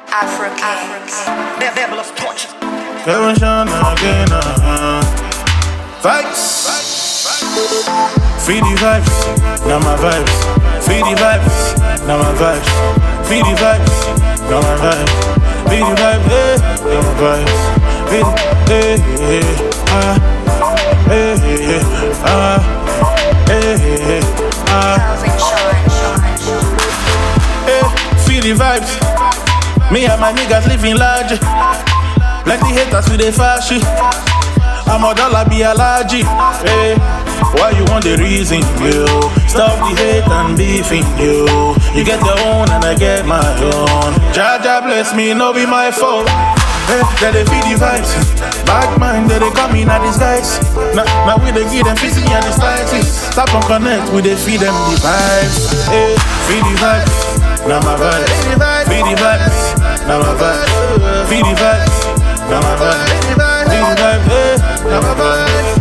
Afro Kings. Nebulous torch. Kevin Sean again, vibes. Feed the vibes, now my vibes. Feed the vibes, now my vibes. Feed the vibes, now my vibes. Feed the vibes, now my vibes. Feed it, Calvin Sean. Feel the vibes. Me and my niggas living large. Like the haters with the fashion. I'm a dollar be a large. Hey, why you want the reason, yo? Stop the hate and beefing, yo. You get your own and I get my own. Jaja bless me, no be my fault. Hey, they feel the vibes. Bad mind, they come in a disguise. Now we they give them fizzy and the slices. Stop and connect, we they feed them the vibes. Hey, feel the vibes, now my vibes. Feel the vibes, now my vibes. Feel the vibes, now my vibes. Feel the vibes, now my vibes.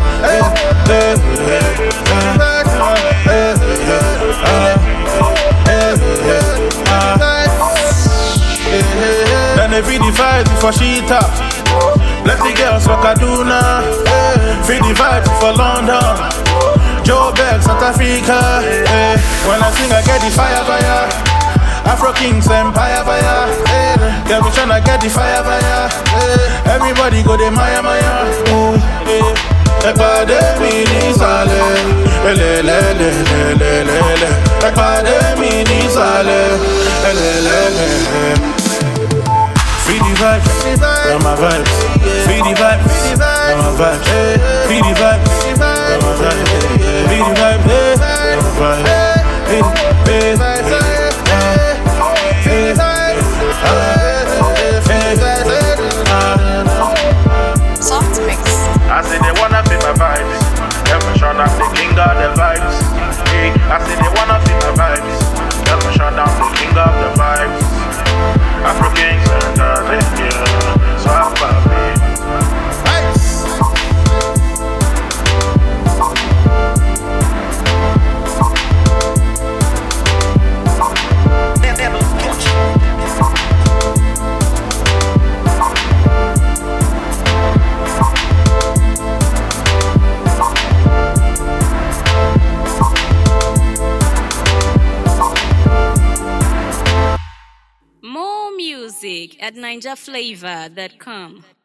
Then they feed the vibes before she top. Let the girls for Kaduna. Feed the vibes for London. Joburg, South Africa. When I sing, I get the fire. Afro Kings Empire fire. Yeah, we tryna get the fire. Everybody go the Maya. Ekpademi sale, le. Ekpademi sale, le. Feed the vibes, now my vibes. Feed the vibes, now my vibes. Feed the vibes, now my vibes. Feed the vibes, now my vibes. Soft mix. I say they wanna feel my vibes. Kevin Sean, I'm the king of the vibes. Hey, I say they wanna feel my vibes. Kevin Sean, I'm the king of the vibes. Afro Kings and yeah. So I'm about me. More music at NinjaFlavor.com.